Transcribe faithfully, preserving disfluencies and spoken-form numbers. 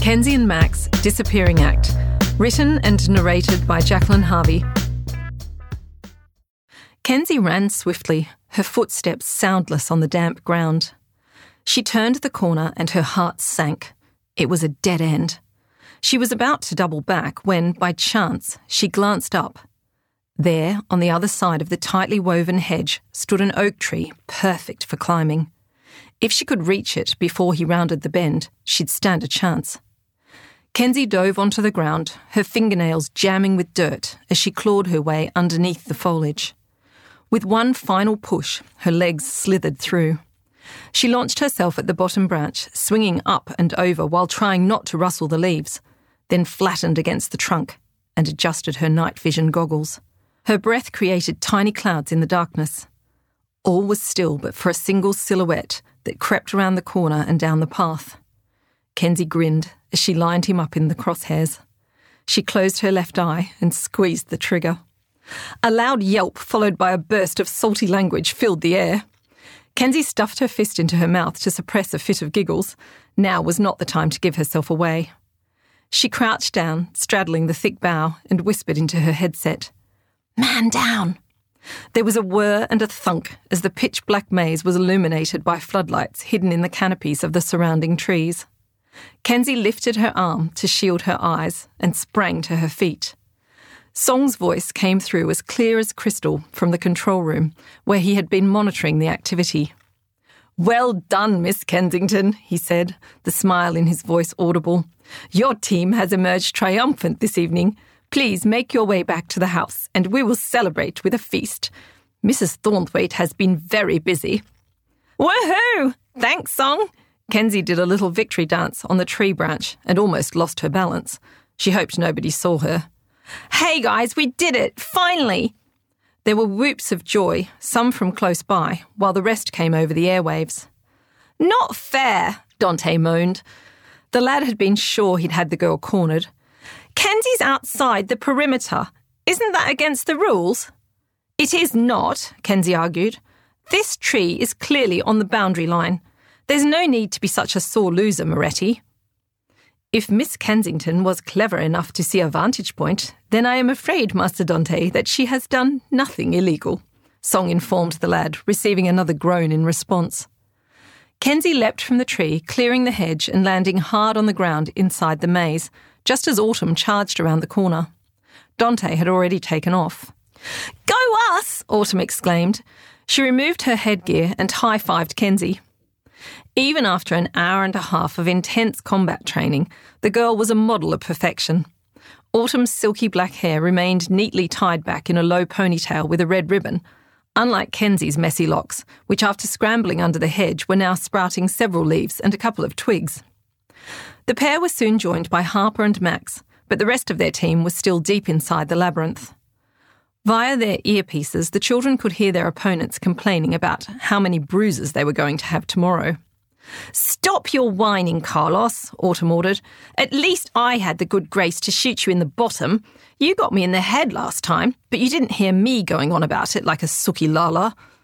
Kenzie and Max, Disappearing Act. Written and narrated by Jacqueline Harvey. Kenzie ran swiftly, her footsteps soundless on the damp ground. She turned the corner and her heart sank. It was a dead end. She was about to double back when, by chance, she glanced up. There, on the other side of the tightly woven hedge, stood an oak tree, perfect for climbing. If she could reach it before he rounded the bend, she'd stand a chance. Kenzie dove onto the ground, her fingernails jamming with dirt as she clawed her way underneath the foliage. With one final push, her legs slithered through. She launched herself at the bottom branch, swinging up and over while trying not to rustle the leaves, then flattened against the trunk and adjusted her night vision goggles. Her breath created tiny clouds in the darkness. All was still but for a single silhouette that crept around the corner and down the path. Kenzie grinned as she lined him up in the crosshairs. She closed her left eye and squeezed the trigger. A loud yelp followed by a burst of salty language filled the air. Kenzie stuffed her fist into her mouth to suppress a fit of giggles. Now was not the time to give herself away. She crouched down, straddling the thick bough, and whispered into her headset, "Man down!" There was a whir and a thunk as the pitch-black maze was illuminated by floodlights hidden in the canopies of the surrounding trees. Kenzie lifted her arm to shield her eyes and sprang to her feet. Song's voice came through as clear as crystal from the control room, where he had been monitoring the activity. "Well done, Miss Kensington," he said, the smile in his voice audible. "Your team has emerged triumphant this evening. Please make your way back to the house, and we will celebrate with a feast. Missus Thornthwaite has been very busy." "Woohoo! Thanks, Song!" Kenzie did a little victory dance on the tree branch and almost lost her balance. She hoped nobody saw her. "Hey guys, we did it! Finally!" There were whoops of joy, some from close by, while the rest came over the airwaves. "Not fair," Dante moaned. The lad had been sure he'd had the girl cornered. "Kenzie's outside the perimeter. Isn't that against the rules?" "It is not," Kenzie argued. "This tree is clearly on the boundary line. There's no need to be such a sore loser, Moretti." "If Miss Kensington was clever enough to see a vantage point, then I am afraid, Master Dante, that she has done nothing illegal," Song informed the lad, receiving another groan in response. Kenzie leapt from the tree, clearing the hedge and landing hard on the ground inside the maze, just as Autumn charged around the corner. Dante had already taken off. "Go us!" Autumn exclaimed. She removed her headgear and high-fived Kenzie. Even after an hour and a half of intense combat training, the girl was a model of perfection. Autumn's silky black hair remained neatly tied back in a low ponytail with a red ribbon, unlike Kenzie's messy locks, which after scrambling under the hedge were now sprouting several leaves and a couple of twigs. The pair were soon joined by Harper and Max, but the rest of their team was still deep inside the labyrinth. Via their earpieces, the children could hear their opponents complaining about how many bruises they were going to have tomorrow. "Stop your whining, Carlos," Autumn ordered. "At least I had the good grace to shoot you in the bottom. You got me in the head last time, but you didn't hear me going on about it like a sooky lala."